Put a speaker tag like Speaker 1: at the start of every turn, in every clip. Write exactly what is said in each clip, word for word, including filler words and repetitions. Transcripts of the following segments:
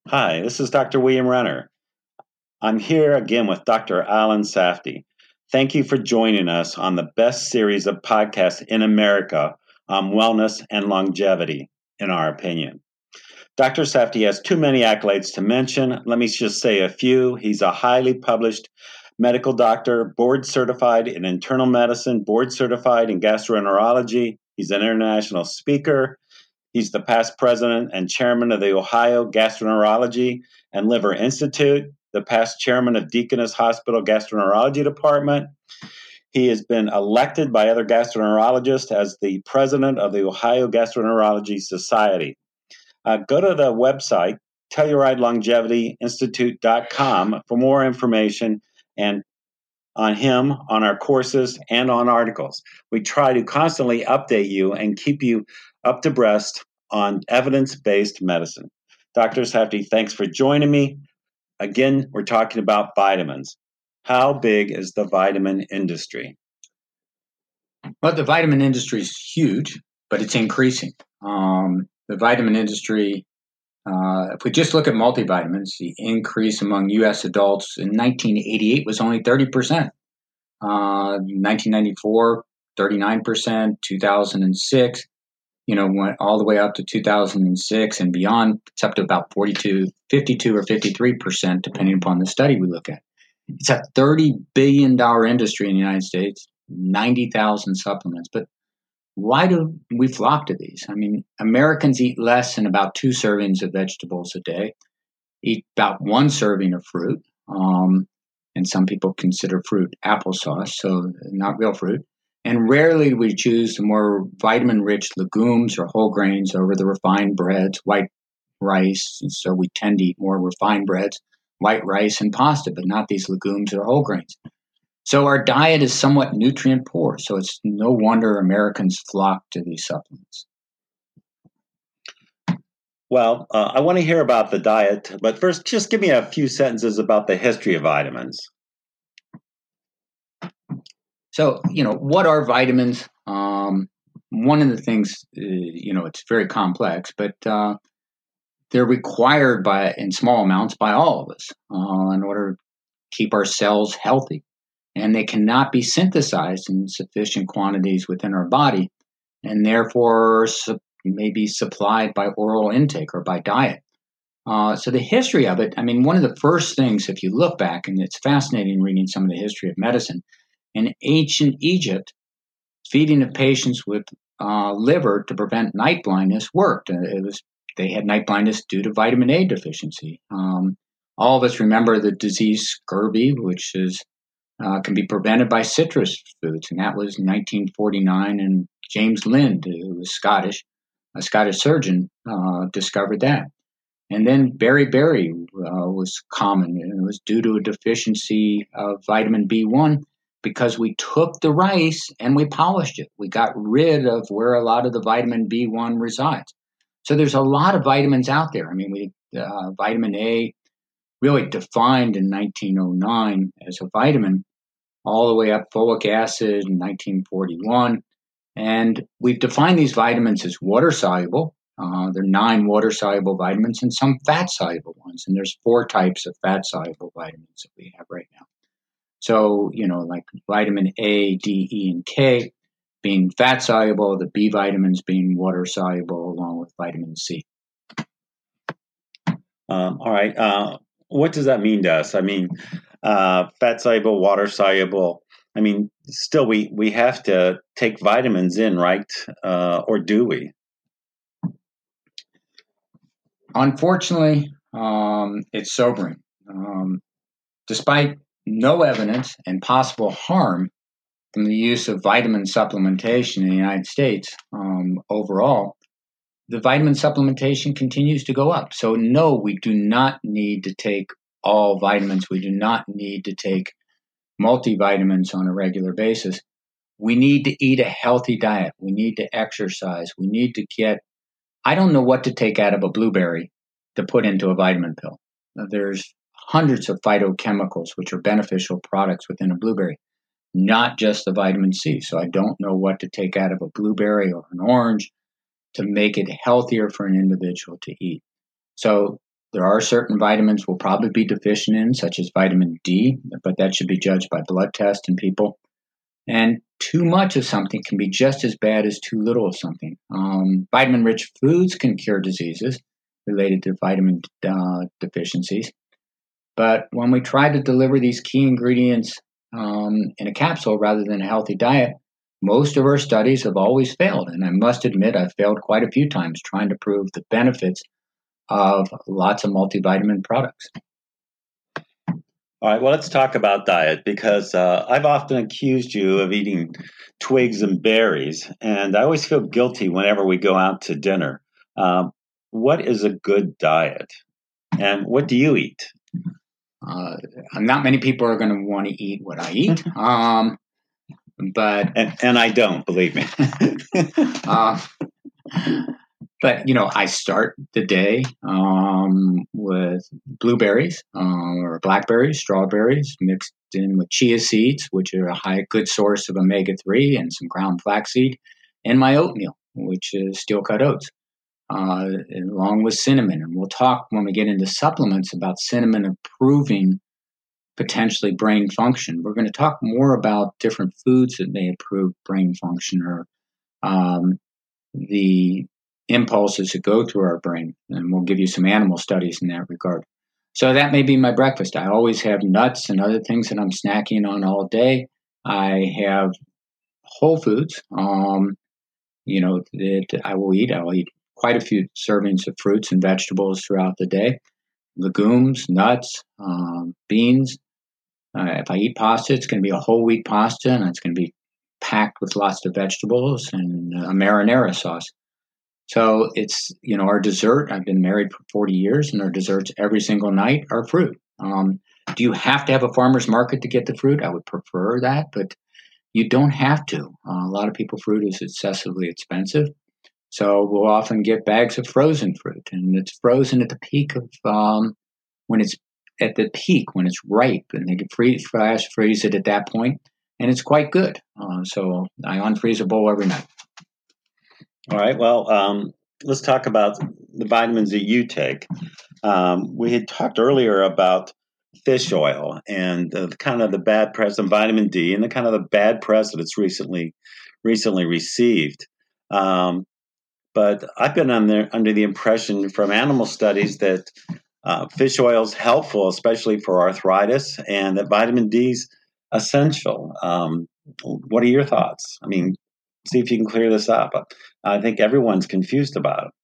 Speaker 1: Hi, this is Doctor William Renner. I'm here again with Doctor Alan Safdie. Thank you for joining us on the best series of podcasts in America on wellness and longevity, in our opinion. Doctor Safdie has too many accolades to mention. Let me just say a few. He's a highly published medical doctor, board certified in internal medicine, board certified in gastroenterology. He's an international speaker. He's the past president and chairman of the Ohio Gastroenterology and Liver Institute, the past chairman of Deaconess Hospital Gastroenterology Department. He has been elected by other gastroenterologists as the president of the Ohio Gastroenterology Society. Uh, go to the website, Telluride Longevity Institute dot com, for more information and on him, on our courses, and on articles. We try to constantly update you and keep you up to breast on evidence-based medicine. Doctor Safdie, thanks for joining me. Again, we're talking about vitamins. How big is the vitamin industry?
Speaker 2: Well, the vitamin industry is huge, but it's increasing. Um, the vitamin industry, uh, if we just look at multivitamins, the increase among U S adults in nineteen eighty-eight was only thirty percent. Uh, nineteen ninety-four, thirty-nine percent. two thousand six, you know, went all the way up to two thousand six and beyond. It's up to about forty-two, fifty-two or fifty-three percent, depending upon the study we look at. It's a thirty billion dollars industry in the United States, ninety thousand supplements. But why do we flock to these? I mean, Americans eat less than about two servings of vegetables a day, eat about one serving of fruit, um, and some people consider fruit applesauce, so not real fruit. And rarely we choose the more vitamin-rich legumes or whole grains over the refined breads, white rice, and so we tend to eat more refined breads, white rice, and pasta, but not these legumes or whole grains. So our diet is somewhat nutrient poor, so it's no wonder Americans flock to these supplements.
Speaker 1: Well, uh, I want to hear about the diet, but first, just give me a few sentences about the history of vitamins.
Speaker 2: So, you know, what are vitamins? Um, one of the things, uh, you know, it's very complex, but uh, they're required by in small amounts by all of us uh, in order to keep our cells healthy. And they cannot be synthesized in sufficient quantities within our body, and therefore su- may be supplied by oral intake or by diet. Uh, so the history of it, I mean, one of the first things, if you look back, and it's fascinating reading some of the history of medicine, in ancient Egypt, feeding of patients with uh, liver to prevent night blindness worked. Uh, It was they had night blindness due to vitamin A deficiency. Um, all of us remember the disease scurvy, which is uh, can be prevented by citrus foods, and that was nineteen forty-nine. And James Lind, who was Scottish, a Scottish surgeon, uh, discovered that. And then beriberi uh, was common, and it was due to a deficiency of vitamin B one because we took the rice and we polished it. We got rid of where a lot of the vitamin B one resides. So there's a lot of vitamins out there. I mean, we uh, vitamin A really defined in nineteen oh nine as a vitamin, all the way up folic acid in nineteen forty-one. And we've defined these vitamins as water soluble. Uh, there are nine water soluble vitamins and some fat soluble ones. And there's four types of fat soluble vitamins that we have right now. So, you know, like vitamin A, D, E, and K being fat soluble, the B vitamins being water soluble, along with vitamin C.
Speaker 1: Um, all right. Uh, what does that mean to us? I mean, uh, fat soluble, water soluble. I mean, still, we, we have to take vitamins in, right? Uh, or do we?
Speaker 2: Unfortunately, um, it's sobering. Um, despite no evidence and possible harm from the use of vitamin supplementation in the United States um, overall, the vitamin supplementation continues to go up. So, no, we do not need to take all vitamins. We do not need to take multivitamins on a regular basis. We need to eat a healthy diet. We need to exercise. We need to get, I don't know what to take out of a blueberry to put into a vitamin pill. There's hundreds of phytochemicals, which are beneficial products within a blueberry, not just the vitamin C. So I don't know what to take out of a blueberry or an orange to make it healthier for an individual to eat. So there are certain vitamins we'll probably be deficient in, such as vitamin D, but that should be judged by blood test in people. And too much of something can be just as bad as too little of something. Um, vitamin-rich foods can cure diseases related to vitamin uh, deficiencies. But when we try to deliver these key ingredients um, in a capsule rather than a healthy diet, most of our studies have always failed. And I must admit, I've failed quite a few times trying to prove the benefits of lots of multivitamin products.
Speaker 1: All right, well, let's talk about diet because uh, I've often accused you of eating twigs and berries, and I always feel guilty whenever we go out to dinner. Um, what is a good diet, and what do you eat?
Speaker 2: Uh, not many people are going to want to eat what I eat, um, but
Speaker 1: and, and I don't, believe me.
Speaker 2: uh, But, you know, I start the day um, with blueberries uh, or blackberries, strawberries mixed in with chia seeds, which are a high good source of omega three, and some ground flaxseed, and my oatmeal, which is steel-cut oats, uh, along with cinnamon. And we'll talk when we get into supplements about cinnamon improving potentially brain function. We're going to talk more about different foods that may improve brain function or um, the impulses that go through our brain, and we'll give you some animal studies in that regard. So that may be my breakfast. I always have nuts and other things that I'm snacking on all day. I have whole foods, um, you know, that I will eat. I'll eat quite a few servings of fruits and vegetables throughout the day, legumes, nuts, um, beans. Uh, if I eat pasta, it's going to be a whole wheat pasta, and it's going to be packed with lots of vegetables and a marinara sauce. So it's, you know, our dessert, I've been married for forty years, and our desserts every single night are fruit. Um, do you have to have a farmer's market to get the fruit? I would prefer that, but you don't have to. Uh, a lot of people, fruit is excessively expensive. So we'll often get bags of frozen fruit, and it's frozen at the peak of um, when it's at the peak, when it's ripe, and they can freeze, flash freeze it at that point, and it's quite good. Uh, so I unfreeze a bowl every night.
Speaker 1: All right. Well, um, let's talk about the vitamins that you take. Um, we had talked earlier about fish oil and uh, kind of the bad press of vitamin D and the kind of the bad press that it's recently recently received. Um, but I've been under, under the impression from animal studies that uh, fish oil is helpful, especially for arthritis, and that vitamin D is essential. Um, what are your thoughts? I mean, see if you can clear this up. I think everyone's confused about it.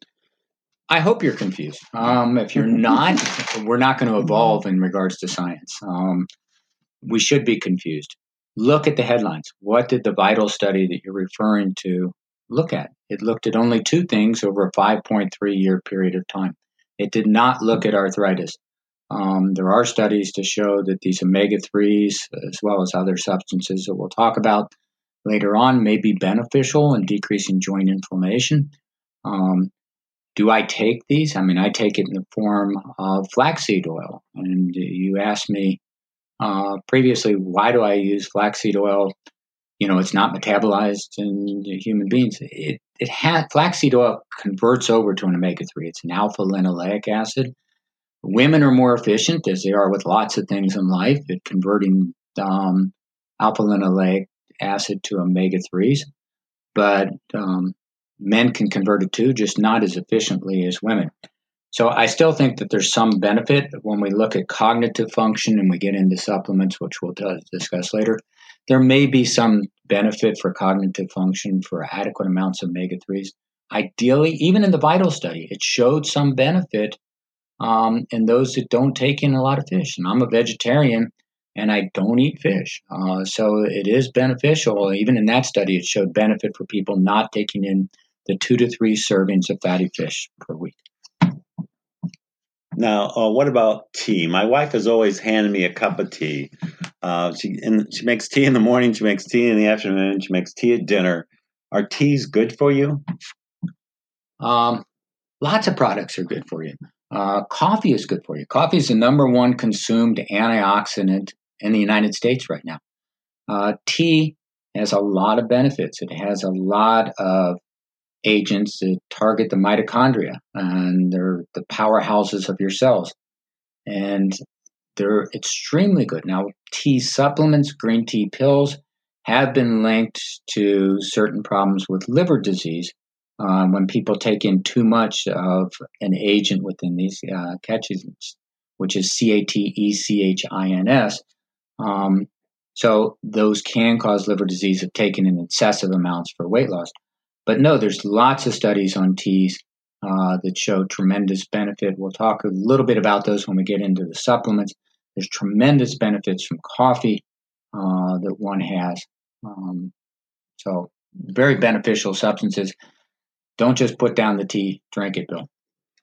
Speaker 2: I hope you're confused. Um, if you're not, we're not going to evolve in regards to science. Um, we should be confused. Look at the headlines. What did the VITAL study that you're referring to look at? It looked at only two things over a five point three year period of time. It did not look at arthritis. Um, there are studies to show that these omega threes, as well as other substances that we'll talk about later on, may be beneficial in decreasing joint inflammation. Um, do I take these? I mean, I take it in the form of flaxseed oil. And you asked me uh, previously, why do I use flaxseed oil? You know, it's not metabolized in human beings. It it ha- flaxseed oil converts over to an omega three. It's an alpha linoleic acid. Women are more efficient, as they are with lots of things in life, at converting um, alpha linoleic acid to omega threes. But um, men can convert it too, just not as efficiently as women. So I still think that there's some benefit when we look at cognitive function and we get into supplements, which we'll t- discuss later. There may be some benefit for cognitive function for adequate amounts of omega threes. Ideally, even in the VITAL study, it showed some benefit um, in those that don't take in a lot of fish. And I'm a vegetarian, and I don't eat fish. Uh, so it is beneficial. Even in that study, it showed benefit for people not taking in the two to three servings of fatty fish per week.
Speaker 1: Now, uh, what about tea? My wife has always handed me a cup of tea. Uh, she and she makes tea in the morning, she makes tea in the afternoon, she makes tea at dinner. Are teas good for you?
Speaker 2: Um, lots of products are good for you. Uh, coffee is good for you. Coffee is the number one consumed antioxidant in the United States right now. Uh, tea has a lot of benefits. It has a lot of agents that target the mitochondria, and they're the powerhouses of your cells. And they're extremely good. Now, tea supplements, green tea pills, have been linked to certain problems with liver disease um, when people take in too much of an agent within these uh, catechins, which is C A T E C H I N S. Um, so those can cause liver disease if taken in excessive amounts for weight loss. But no, there's lots of studies on teas uh, that show tremendous benefit. We'll talk a little bit about those when we get into the supplements. There's tremendous benefits from coffee uh, that one has. Um, so very beneficial substances. Don't just put down the tea, drink it, Bill.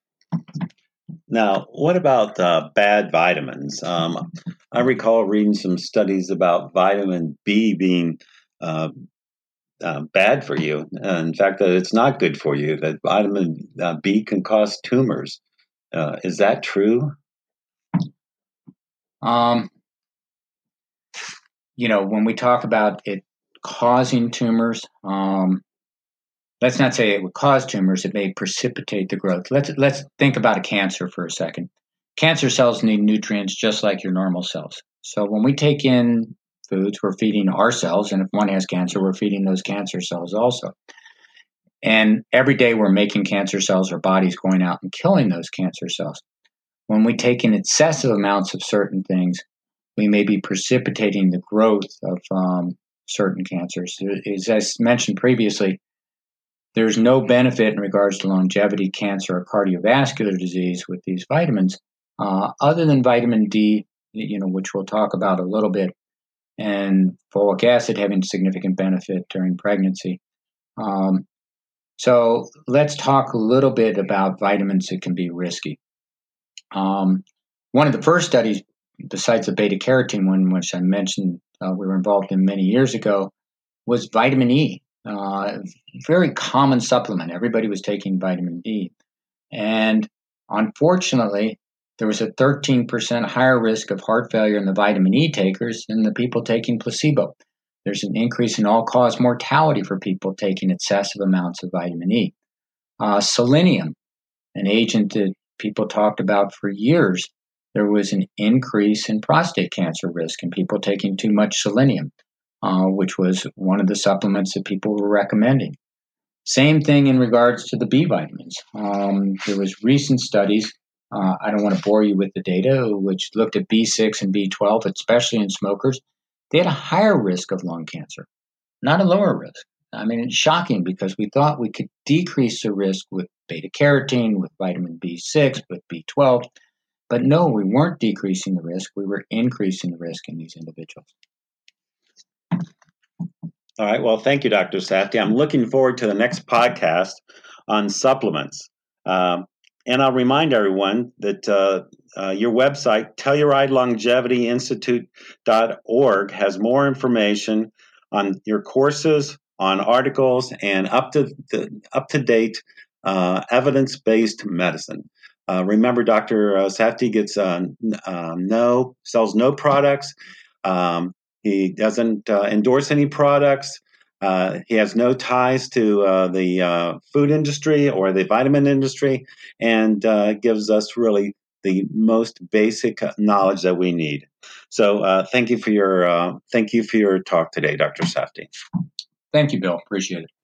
Speaker 1: Now, what about uh, bad vitamins? Um, I recall reading some studies about vitamin B being uh, uh, bad for you. Uh, in fact, that it's not good for you, that vitamin uh, B can cause tumors. Uh, is that true?
Speaker 2: Um, you know, when we talk about it causing tumors, um, let's not say it would cause tumors. It may precipitate the growth. Let's let's think about a cancer for a second. Cancer cells need nutrients just like your normal cells. So when we take in foods, we're feeding our cells, and if one has cancer, we're feeding those cancer cells also. And every day we're making cancer cells, our body's going out and killing those cancer cells. When we take in excessive amounts of certain things, we may be precipitating the growth of um, certain cancers. As I mentioned previously, there's no benefit in regards to longevity, cancer, or cardiovascular disease with these vitamins, uh, other than vitamin D, you know, which we'll talk about a little bit, and folic acid having significant benefit during pregnancy. Um, so let's talk a little bit about vitamins that can be risky. Um, one of the first studies, besides the beta carotene one, which I mentioned uh, we were involved in many years ago, was vitamin E. Uh, very common supplement. Everybody was taking vitamin D. And unfortunately, there was a thirteen percent higher risk of heart failure in the vitamin E takers than the people taking placebo. There's an increase in all-cause mortality for people taking excessive amounts of vitamin E. Uh, selenium, an agent that people talked about for years, there was an increase in prostate cancer risk in people taking too much selenium. Uh, which was one of the supplements that people were recommending. Same thing in regards to the B vitamins. Um, there was recent studies, uh, I don't want to bore you with the data, which looked at B six and B twelve, especially in smokers. They had a higher risk of lung cancer, not a lower risk. I mean, it's shocking because we thought we could decrease the risk with beta carotene, with vitamin B six, with B twelve. But no, we weren't decreasing the risk. We were increasing the risk in these individuals.
Speaker 1: All right. Well, thank you, Doctor Safdie. I'm looking forward to the next podcast on supplements. Um, and I'll remind everyone that uh, uh, your website, Telluride Longevity Institute dot org, has more information on your courses, on articles, and up to the, up to date uh, evidence-based medicine. Uh, remember, Doctor Safdie gets uh, uh, no sells no products. Um, He doesn't uh, endorse any products. Uh, he has no ties to uh, the uh, food industry or the vitamin industry, and uh, gives us really the most basic knowledge that we need. So, uh, thank you for your uh, thank you for your talk today, Doctor Safdie.
Speaker 2: Thank you, Bill. Appreciate it.